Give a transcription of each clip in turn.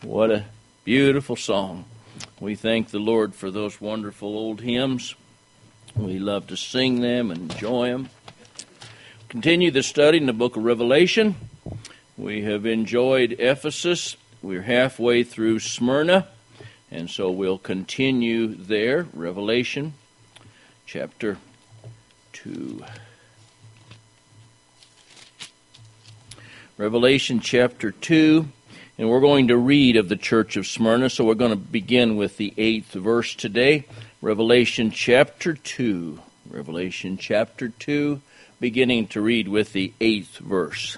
What a beautiful song. We thank the Lord for those wonderful old hymns. We love to sing them and enjoy them. Continue the study in the book of Revelation. We have enjoyed Ephesus. We're halfway through Smyrna, and so we'll continue there. Revelation chapter 2. Revelation chapter 2. And we're going to read of the church of Smyrna, so we're going to begin with the 8th verse today. Revelation chapter 2. Revelation chapter 2, beginning to read with the 8th verse.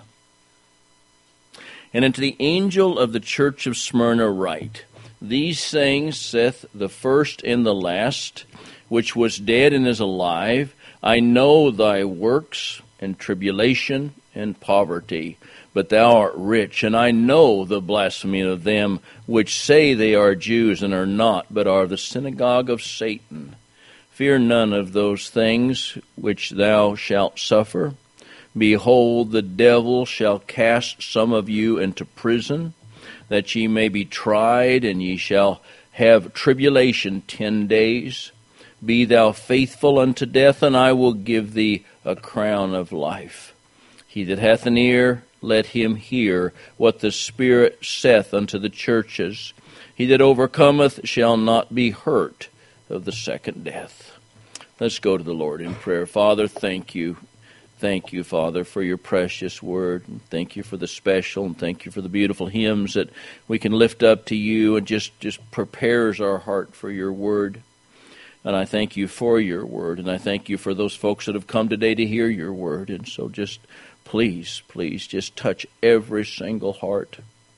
And unto the angel of the church of Smyrna write, These things saith the first and the last, which was dead and is alive. I know thy works, and tribulation, and poverty, but thou art rich, and I know the blasphemy of them which say they are Jews and are not, but are the synagogue of Satan. Fear none of those things which thou shalt suffer. Behold, the devil shall cast some of you into prison, that ye may be tried, and ye shall have tribulation 10 days. Be thou faithful unto death, and I will give thee a crown of life. He that hath an ear, let him hear what the Spirit saith unto the churches. He that overcometh shall not be hurt of the second death. Let's go to the Lord in prayer. Father, thank you. Thank you, Father, for your precious word. And thank you for the special, and thank you for the beautiful hymns that we can lift up to you, and just prepares our heart for your word. And I thank you for your word, and I thank you for those folks that have come today to hear your word. And so just please, just touch every single heart.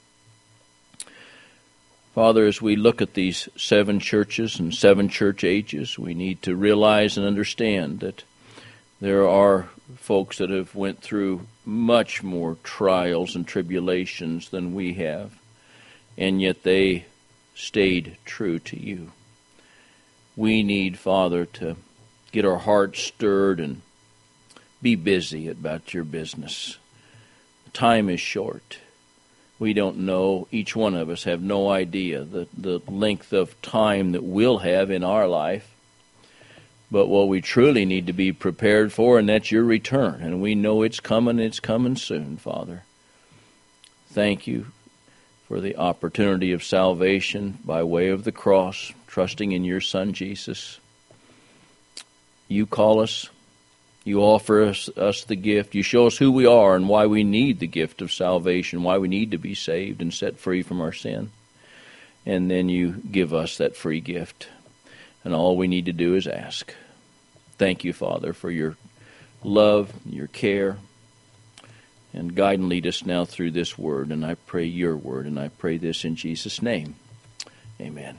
Father, as we look at these 7 churches and 7 church ages, we need to realize and understand that there are folks that have went through much more trials and tribulations than we have, and yet they stayed true to you. We need, Father, to get our hearts stirred and be busy about your business. Time is short. We don't know, each one of us have no idea the length of time that we'll have in our life. But what we truly need to be prepared for, and that's your return. And we know it's coming soon, Father. Thank you for the opportunity of salvation by way of the cross, trusting in your Son, Jesus. You call us. You offer us the gift. You show us who we are and why we need the gift of salvation, why we need to be saved and set free from our sin. And then you give us that free gift. And all we need to do is ask. Thank you, Father, for your love, your care, and guide and lead us now through this word. And I pray your word, and I pray this in Jesus' name. Amen.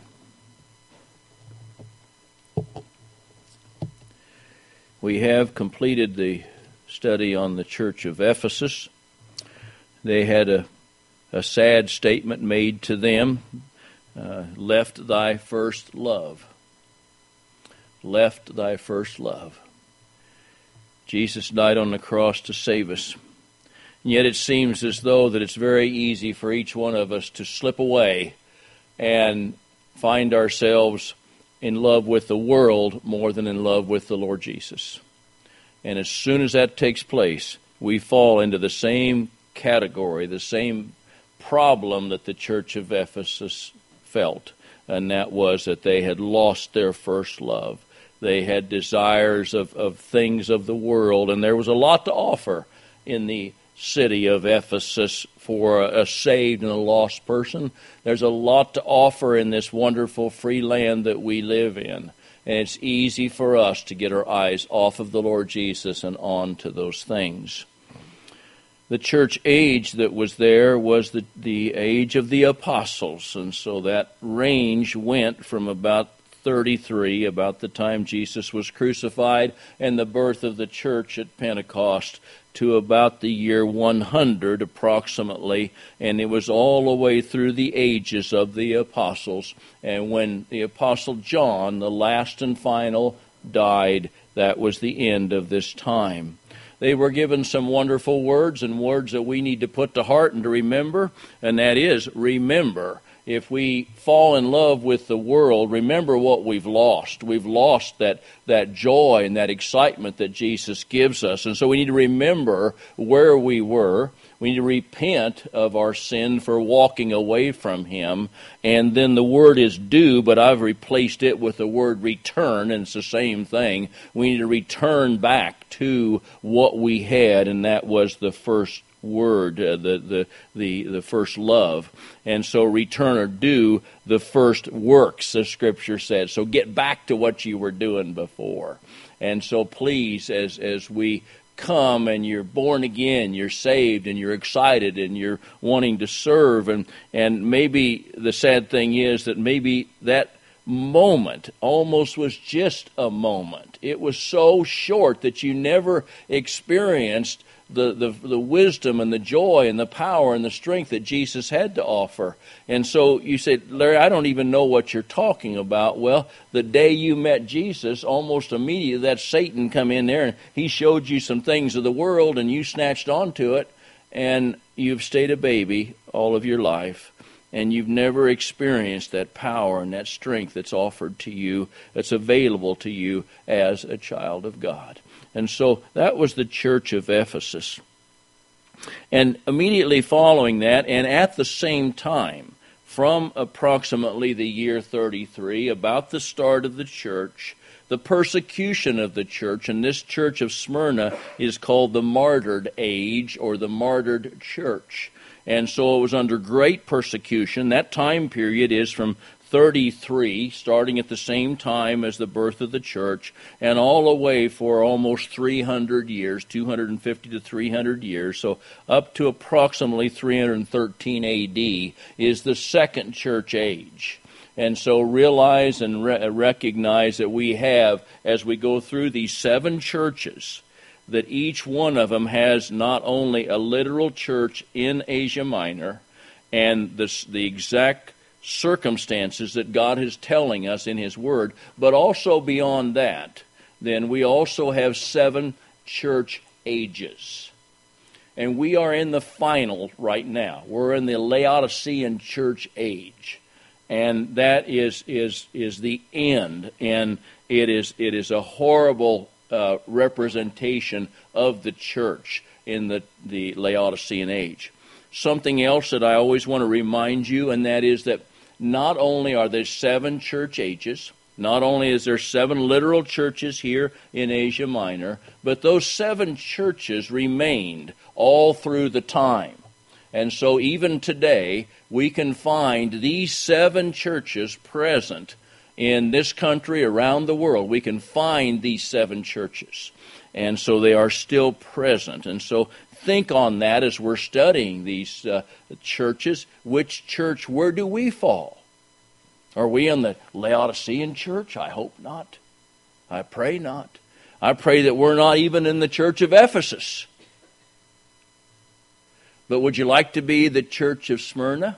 We have completed the study on the church of Ephesus. They had a sad statement made to them, left thy first love. Left thy first love. Jesus died on the cross to save us. And yet it seems as though that it's very easy for each one of us to slip away and find ourselves in love with the world more than in love with the Lord Jesus. And as soon as that takes place, we fall into the same category, the same problem that the church of Ephesus felt, and that was that they had lost their first love. They had desires of things of the world, and there was a lot to offer in the city of Ephesus for a saved and a lost person. There's a lot to offer in this wonderful free land that we live in. And it's easy for us to get our eyes off of the Lord Jesus and on to those things. The church age that was there was the age of the apostles. And so that range went from about 33, about the time Jesus was crucified, and the birth of the church at Pentecost, to about the year 100 approximately, and it was all the way through the ages of the apostles. And when the apostle John, the last and final, died, that was the end of this time. They were given some wonderful words, and words that we need to put to heart and to remember, and that is, remember. if we fall in love with the world, remember what we've lost. We've lost that joy and that excitement that Jesus gives us. And so we need to remember where we were. We need to repent of our sin for walking away from Him. And then the word is do, but I've replaced it with the word return, and it's the same thing. We need to return back to what we had, and that was the first word, the first love. And so return or do the first works, the Scripture says. So get back to what you were doing before. And so please, as we come and you're born again, you're saved, and you're excited, and you're wanting to serve, and maybe the sad thing is that maybe that moment almost was just a moment. It was so short that you never experienced the wisdom and the joy and the power and the strength that Jesus had to offer. And so you said, Larry, I don't even know what you're talking about. Well, the day you met Jesus, almost immediately that Satan come in there and he showed you some things of the world and you snatched onto it, and you've stayed a baby all of your life. And you've never experienced that power and that strength that's offered to you, that's available to you as a child of God. And so that was the church of Ephesus. And immediately following that, and at the same time, from approximately the year 33, about the start of the church, the persecution of the church, and this church of Smyrna is called the martyred age or the martyred church. And so it was under great persecution. That time period is from 33, starting at the same time as the birth of the church, and all the way for almost 300 years, 250 to 300 years, so up to approximately 313 A.D. is the second church age. And so realize and recognize that we have, as we go through these 7 churches, that each one of them has not only a literal church in Asia Minor and the exact circumstances that God is telling us in His Word, but also beyond that, then we also have 7 church ages. And we are in the final right now. We're in the Laodicean church age. And that is the end. And it is a horrible representation of the church in the Laodicean age. Something else that I always want to remind you, and that is that not only are there 7 church ages, not only is there 7 literal churches here in Asia Minor, but those 7 churches remained all through the time. And so even today, we can find these 7 churches present in this country, around the world. We can find these 7 churches. And so they are still present. And so think on that as we're studying these churches. Which church, where do we fall? Are we in the Laodicean church? I hope not. I pray not. I pray that we're not even in the church of Ephesus. But would you like to be the church of Smyrna?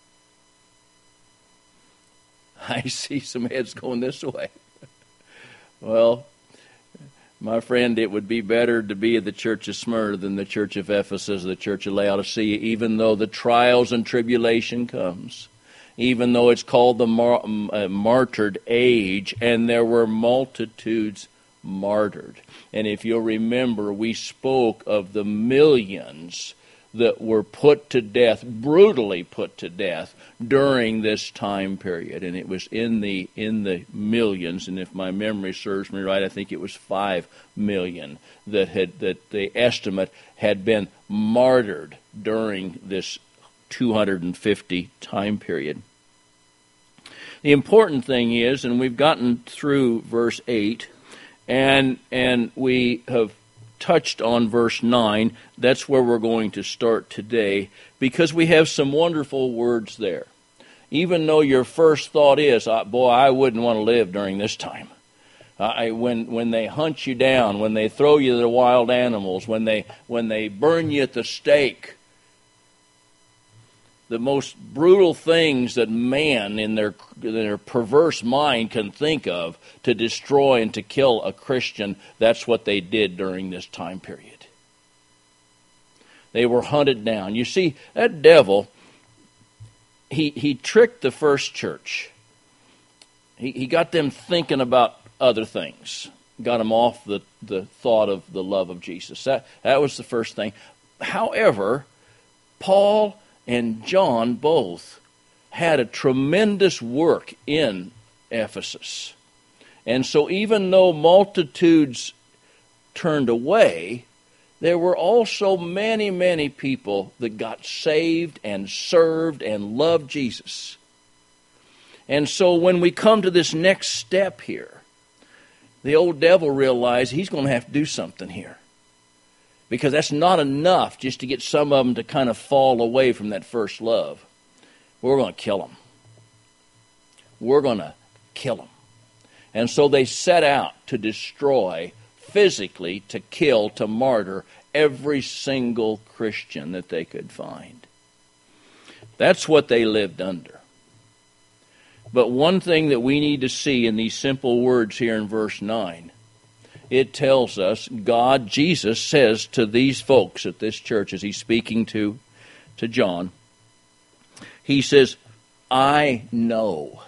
I see some heads going this way. Well, my friend, it would be better to be the church of Smyrna than the church of Ephesus, the church of Laodicea, even though the trials and tribulation comes, even though it's called the martyred age, and there were multitudes martyred. And if you'll remember, we spoke of the millions that were put to death, brutally put to death, during this time period. And it was in the millions, and if my memory serves me right, I think it was 5 million that the estimate had been martyred during this 250 time period. The important thing is, and we've gotten through verse 8, and we have touched on verse 9. That's where we're going to start today, because we have some wonderful words there. Even though your first thought is, boy, I wouldn't want to live during this time. When they hunt you down, when they throw you to the wild animals, when they burn you at the stake, the most brutal things that man in their perverse mind can think of to destroy and to kill a Christian, that's what they did during this time period. They were hunted down. You see, that devil, he tricked the first church. He got them thinking about other things. Got them off the thought of the love of Jesus. That was the first thing. However, Paul and John both had a tremendous work in Ephesus. And so even though multitudes turned away, there were also many, many people that got saved and served and loved Jesus. And so when we come to this next step here, the old devil realized he's going to have to do something here. Because that's not enough just to get some of them to kind of fall away from that first love. We're going to kill them. We're going to kill them. And so they set out to destroy physically, to kill, to martyr every single Christian that they could find. That's what they lived under. But one thing that we need to see in these simple words here in verse 9, it tells us Jesus says to these folks at this church as he's speaking to John, he says, I know.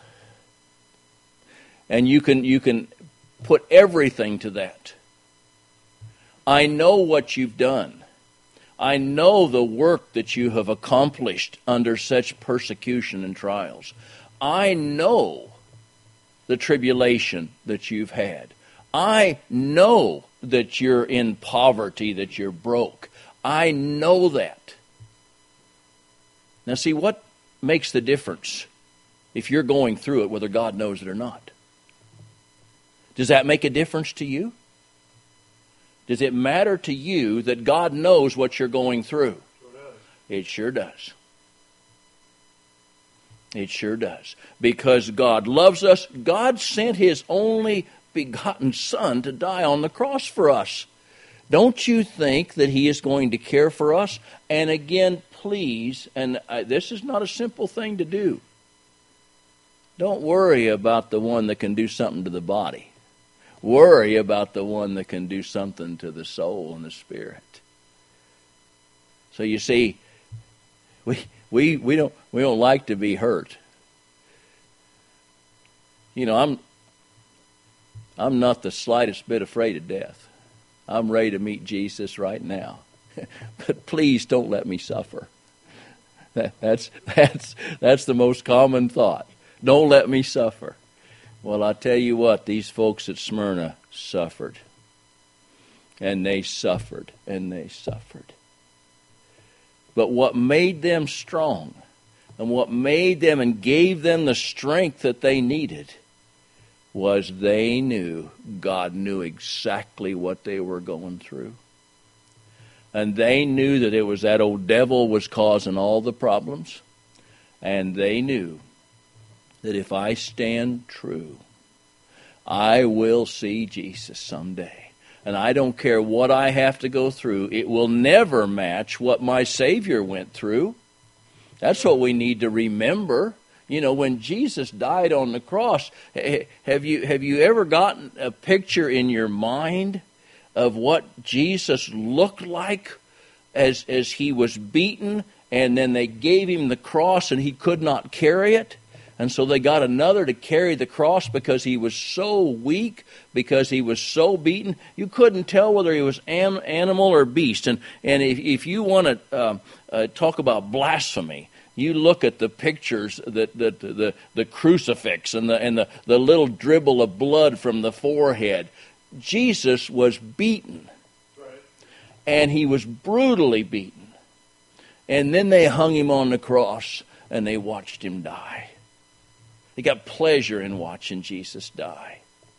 And you can put everything to that. I know what you've done. I know the work that you have accomplished under such persecution and trials. I know the tribulation that you've had. I know that you're in poverty, that you're broke. I know that. Now see, what makes the difference if you're going through it, whether God knows it or not? Does that make a difference to you? Does it matter to you that God knows what you're going through? It sure does. It sure does. Because God loves us. God sent His only begotten Son to die on the cross for us. Don't you think that He is going to care for us? And again, please, and this is not a simple thing to do. Don't worry about the one that can do something to the body. Worry about the one that can do something to the soul and the spirit. So you see, we don't like to be hurt. You know, I'm not the slightest bit afraid of death. I'm ready to meet Jesus right now. But please don't let me suffer. That's the most common thought. Don't let me suffer. Well, I tell you what, these folks at Smyrna suffered. And they suffered, and they suffered. But what made them strong, and what made them and gave them the strength that they needed, was they knew God knew exactly what they were going through. And they knew that it was that old devil was causing all the problems. And they knew that if I stand true, I will see Jesus someday. And I don't care what I have to go through. It will never match what my Savior went through. That's what we need to remember. You know, when Jesus died on the cross, have you ever gotten a picture in your mind of what Jesus looked like as he was beaten, and then they gave him the cross and he could not carry it? And so they got another to carry the cross because he was so weak, because he was so beaten. You couldn't tell whether he was animal or beast. And if you want to talk about blasphemy, you look at the pictures, the crucifix and the little dribble of blood from the forehead. Jesus was beaten. Right. And he was brutally beaten. And then they hung him on the cross and they watched him die. They got pleasure in watching Jesus die.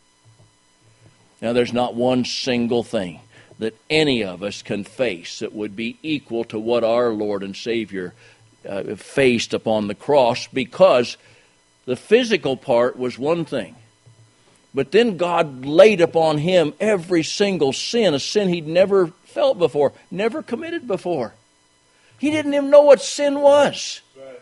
Now, there's not one single thing that any of us can face that would be equal to what our Lord and Savior faced upon the cross, because the physical part was one thing. But then God laid upon him every single sin, a sin he'd never felt before, never committed before. He didn't even know what sin was. Right.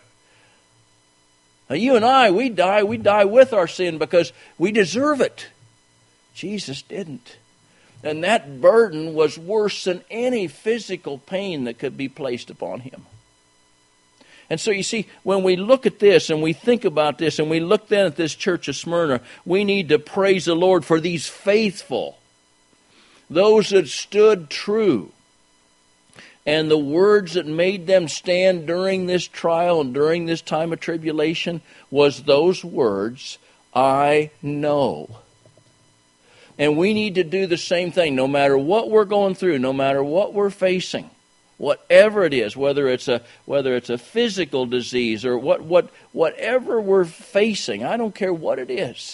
Now, you and I, we die with our sin because we deserve it. Jesus didn't. And that burden was worse than any physical pain that could be placed upon him. And so you see, when we look at this and we think about this and we look then at this church of Smyrna, we need to praise the Lord for these faithful, those that stood true. And the words that made them stand during this trial and during this time of tribulation was those words, I know. And we need to do the same thing no matter what we're going through, no matter what we're facing. Whatever it is, whether it's a physical disease or whatever we're facing, I don't care what it is.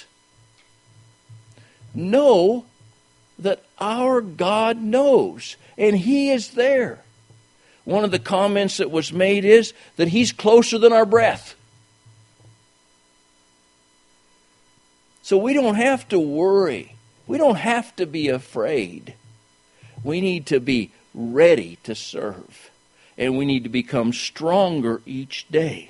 Know that our God knows, and He is there. One of the comments that was made is that He's closer than our breath. So we don't have to worry. We don't have to be afraid. We need to be ready to serve. And we need to become stronger each day.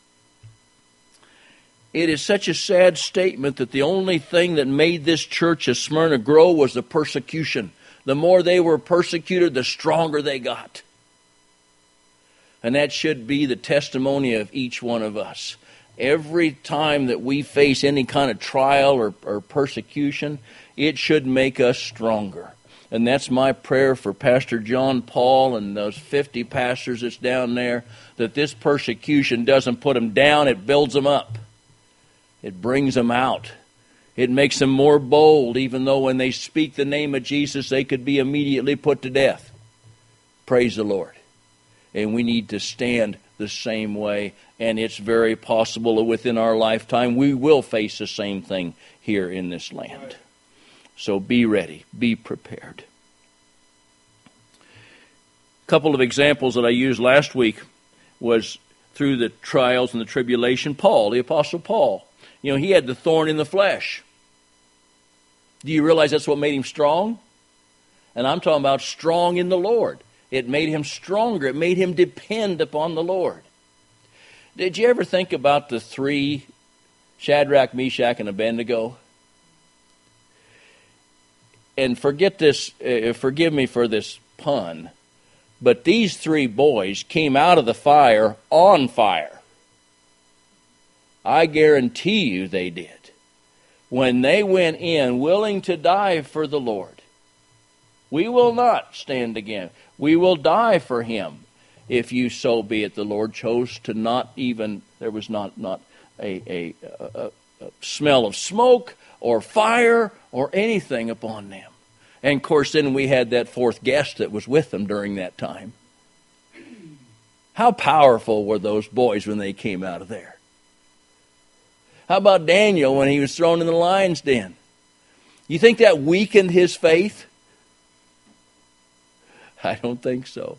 It is such a sad statement that the only thing that made this church of Smyrna grow was the persecution. The more they were persecuted, the stronger they got. And that should be the testimony of each one of us. Every time that we face any kind of trial or persecution, it should make us stronger. And that's my prayer for Pastor John Paul and those 50 pastors that's down there, that this persecution doesn't put them down, it builds them up. It brings them out. It makes them more bold, even though when they speak the name of Jesus, they could be immediately put to death. Praise the Lord. And we need to stand the same way, and it's very possible that within our lifetime we will face the same thing here in this land. So be ready, be prepared. A couple of examples that I used last week was through the trials and the tribulation. Paul, the Apostle Paul, he had the thorn in the flesh. Do you realize that's what made him strong? And I'm talking about strong in the Lord. It made him stronger. It made him depend upon the Lord. Did you ever think about the three, Shadrach, Meshach, and Abednego? And forgive me for this pun, but these three boys came out of the fire on fire. I guarantee you they did. When they went in willing to die for the Lord. We will not stand again. We will die for Him. If you so be it, the Lord chose to not even, there was not a smell of smoke or fire or anything upon them. And of course then we had that fourth guest that was with them during that time. How powerful were those boys when they came out of there? How about Daniel when he was thrown in the lion's den? You think that weakened his faith? I don't think so.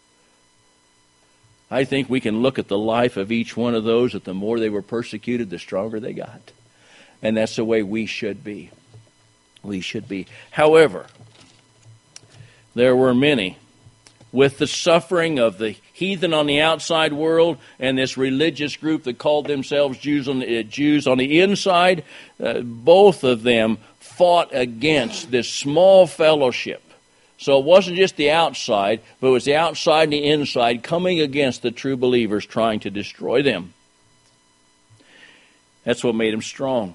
I think we can look at the life of each one of those, that the more they were persecuted, the stronger they got. And that's the way we should be. We should be. However, there were many, with the suffering of the heathen on the outside world and this religious group that called themselves Jews on the inside, both of them fought against this small fellowship. So it wasn't just the outside, but it was the outside and the inside coming against the true believers, trying to destroy them. That's what made them strong.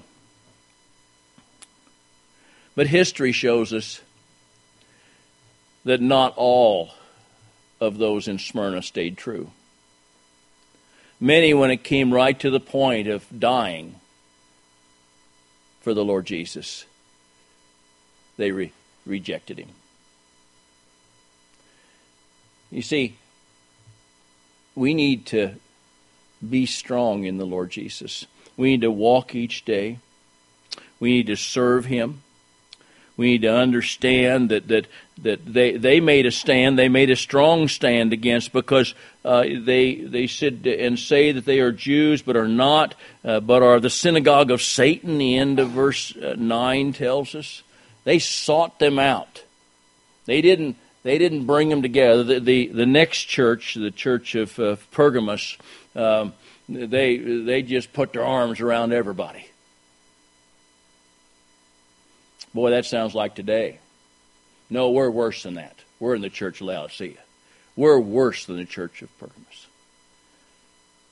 But history shows us that not all of those in Smyrna stayed true. Many, when it came right to the point of dying for the Lord Jesus, they rejected Him. You see, we need to be strong in the Lord Jesus. We need to walk each day. We need to serve Him. We need to understand that they made a stand. They made a strong stand against, because they said and say that they are Jews but are not, but are the synagogue of Satan. The end of verse 9 tells us. They sought them out. They didn't bring them together. The next church, the church of Pergamos, they just put their arms around everybody. Boy, that sounds like today. No, we're worse than that. We're in the church of Laodicea. We're worse than the church of Pergamos.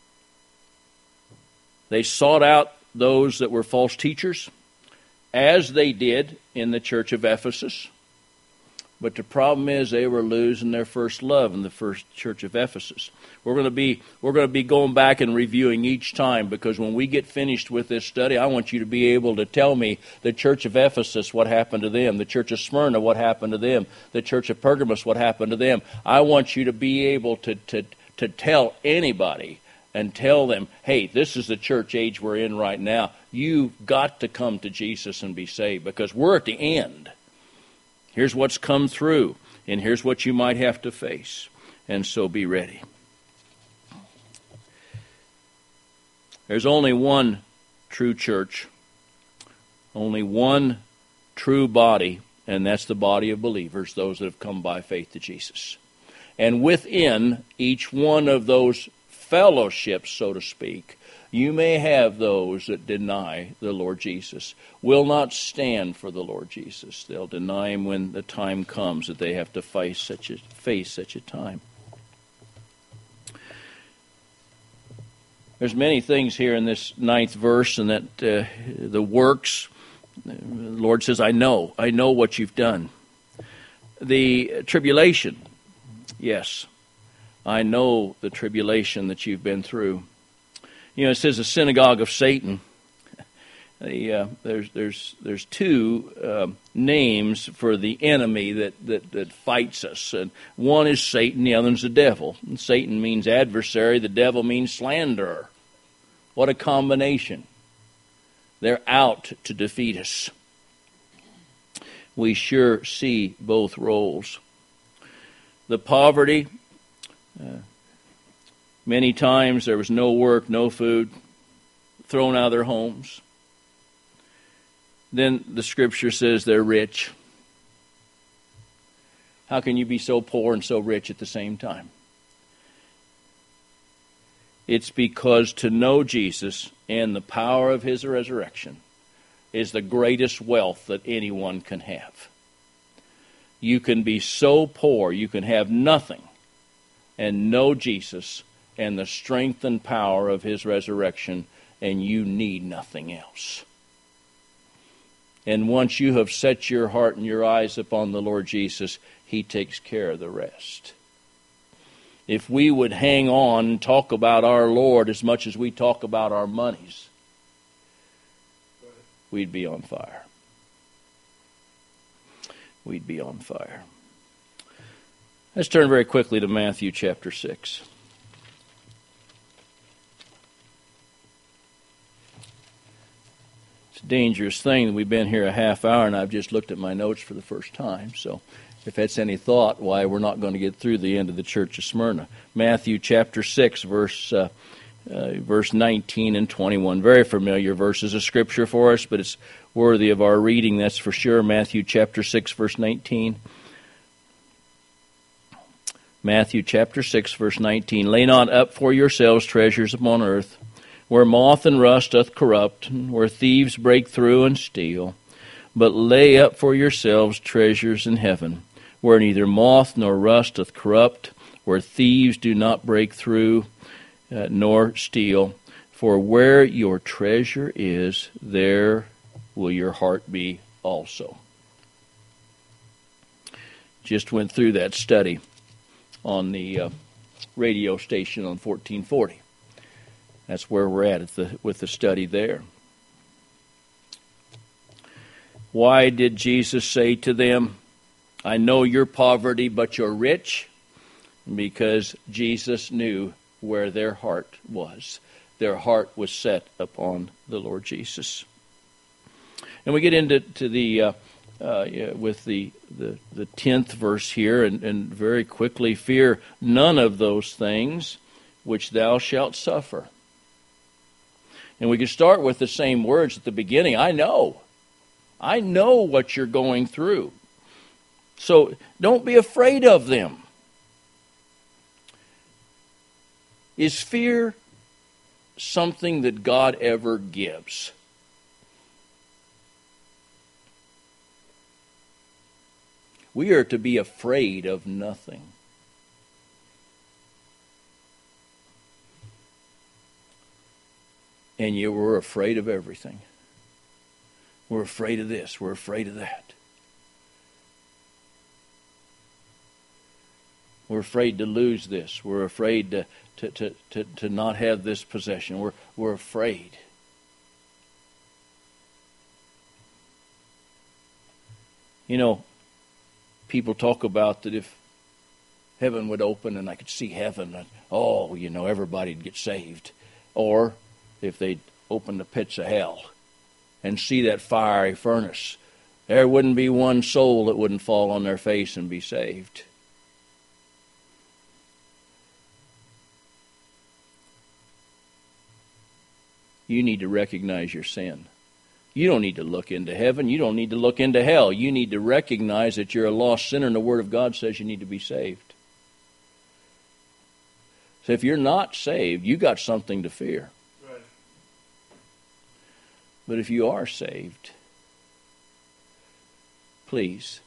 They sought out those that were false teachers, as they did in the church of Ephesus. But the problem is they were losing their first love in the first church of Ephesus. We're going to be going back and reviewing each time, because when we get finished with this study, I want you to be able to tell me the church of Ephesus, what happened to them, the church of Smyrna, what happened to them, the church of Pergamos, what happened to them. I want you to be able to tell anybody and tell them, hey, this is the church age we're in right now. You've got to come to Jesus and be saved, because we're at the end. Here's what's come through, and here's what you might have to face. And so be ready. There's only one true church, only one true body, and that's the body of believers, those that have come by faith to Jesus. And within each one of those fellowships, so to speak, you may have those that deny the Lord Jesus, will not stand for the Lord Jesus. They'll deny him when the time comes that they have to face such a time. There's many things here in this 9th verse, and that the works, the Lord says, I know what you've done. The tribulation, yes, I know the tribulation that you've been through. You know, it says the synagogue of Satan. There's two names for the enemy that fights us. And one is Satan, the other is the devil. And Satan means adversary, the devil means slanderer. What a combination. They're out to defeat us. We sure see both roles. The poverty, many times there was no work, no food, thrown out of their homes. Then the scripture says they're rich. How can you be so poor and so rich at the same time? It's because to know Jesus and the power of his resurrection is the greatest wealth that anyone can have. You can be so poor, you can have nothing, and know Jesus and the strength and power of his resurrection, and you need nothing else. And once you have set your heart and your eyes upon the Lord Jesus, he takes care of the rest. If we would hang on and talk about our Lord as much as we talk about our monies, we'd be on fire. We'd be on fire. Let's turn very quickly to Matthew chapter 6. It's a dangerous thing that we've been here a half hour and I've just looked at my notes for the first time. So if that's any thought why we're not going to get through the end of the church of Smyrna. Matthew chapter 6, verse 19 and 21. Very familiar verses of Scripture for us, but it's worthy of our reading, that's for sure. Matthew chapter 6, verse 19. Matthew chapter 6, verse 19. Lay not up for yourselves treasures upon earth, where moth and rust doth corrupt, and where thieves break through and steal. But lay up for yourselves treasures in heaven, where neither moth nor rust doth corrupt, where thieves do not break through nor steal. For where your treasure is, there will your heart be also. Just went through that study on the radio station on 1440. That's where we're at with the study there. Why did Jesus say to them, I know your poverty, but you're rich? Because Jesus knew where their heart was. Their heart was set upon the Lord Jesus. And we get into with the 10th verse here, and very quickly, fear none of those things which thou shalt suffer. And we can start with the same words at the beginning. I know what you're going through. So don't be afraid of them. Is fear something that God ever gives? We are to be afraid of nothing. And yet we're afraid of everything. We're afraid of this. We're afraid of that. We're afraid to lose this. We're afraid to not have this possession. We're afraid. You know, people talk about that if heaven would open and I could see heaven, everybody'd get saved. Or if they'd open the pits of hell and see that fiery furnace, there wouldn't be one soul that wouldn't fall on their face and be saved. You need to recognize your sin. You don't need to look into heaven. You don't need to look into hell. You need to recognize that you're a lost sinner, and the Word of God says you need to be saved. So if you're not saved, you got something to fear. Right. But if you are saved, please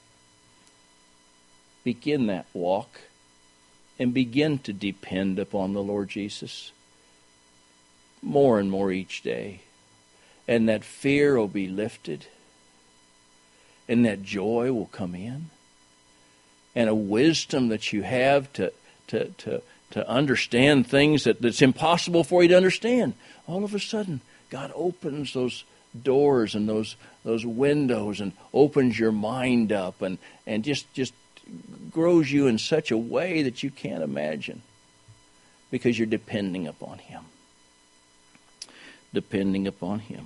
begin that walk and begin to depend upon the Lord Jesus more and more each day. And that fear will be lifted. And that joy will come in. And a wisdom that you have to understand things that's impossible for you to understand. All of a sudden, God opens those doors and those windows and opens your mind up and just grows you in such a way that you can't imagine. Because you're depending upon Him. Depending upon Him.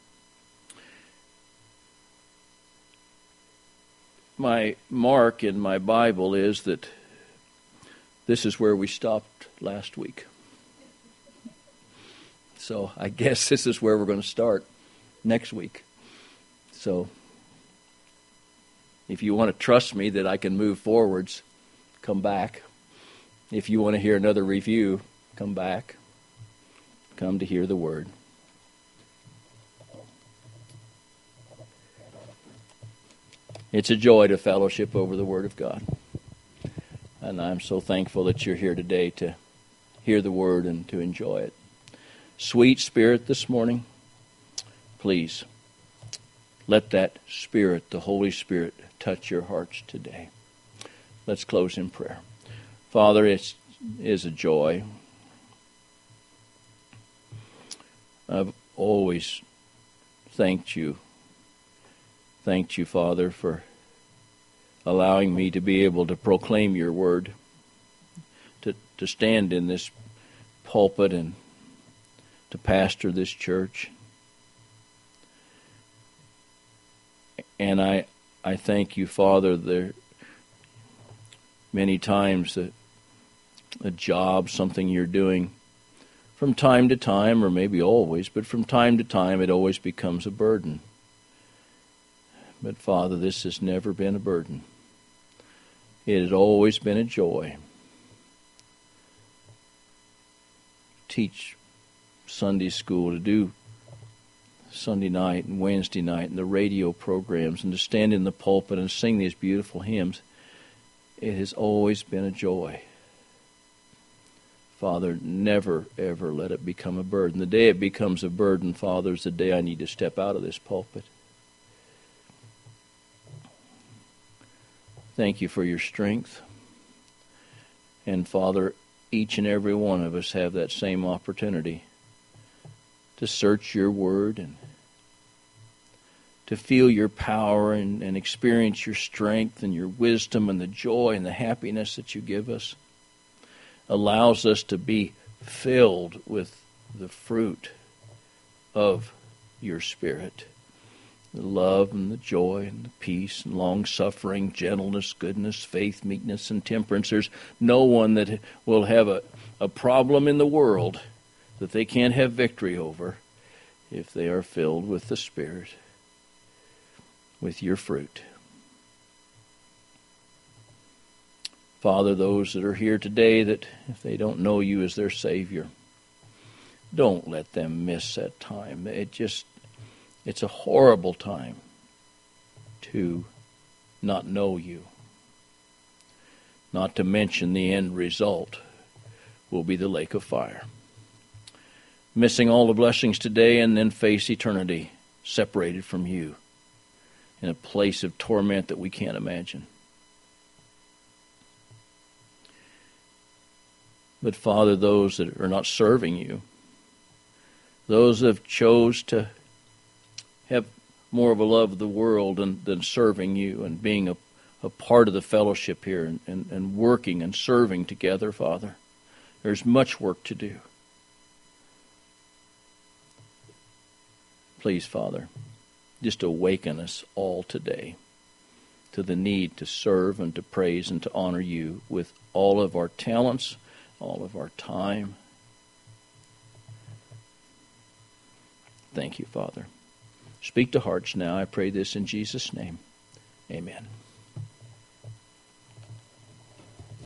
My mark in my Bible is that this is where we stopped last week. So I guess this is where we're going to start next week. So if you want to trust me that I can move forwards, come back. If you want to hear another review, come back. Come to hear the Word. It's a joy to fellowship over the Word of God. And I'm so thankful that you're here today to hear the Word and to enjoy it. Sweet Spirit, this morning, please let that Spirit, the Holy Spirit, touch your hearts today. Let's close in prayer. Father, it is a joy. I've always thanked you, Father, for allowing me to be able to proclaim your word, to stand in this pulpit and to pastor this church. And I thank you, Father, there many times a job, something you're doing, from time to time, or maybe always, but from time to time it always becomes a burden. But Father, this has never been a burden. It has always been a joy. Teach Sunday school, to do Sunday night and Wednesday night and the radio programs, and to stand in the pulpit and sing these beautiful hymns. It has always been a joy. Father, never, ever let it become a burden. The day it becomes a burden, Father, is the day I need to step out of this pulpit. Thank you for your strength. And Father, each and every one of us have that same opportunity to search your word and to feel your power and experience your strength and your wisdom and the joy and the happiness that you give us. Allows us to be filled with the fruit of your Spirit. The love and the joy and the peace and long-suffering, gentleness, goodness, faith, meekness, and temperance. There's no one that will have a problem in the world that they can't have victory over if they are filled with the Spirit, with your fruit. Father, those that are here today that if they don't know you as their Savior, don't let them miss that time. It's a horrible time to not know you. Not to mention the end result will be the lake of fire. missing all the blessings today and then face eternity separated from you in a place of torment that we can't imagine. But Father, those that are not serving you, those that have chose to have more of a love of the world than serving you and being a part of the fellowship here and working and serving together, Father, there's much work to do. Please, Father, just awaken us all today to the need to serve and to praise and to honor you with all of our talents, all of our time. Thank you, Father. Speak to hearts now. I pray this in Jesus' name. Amen.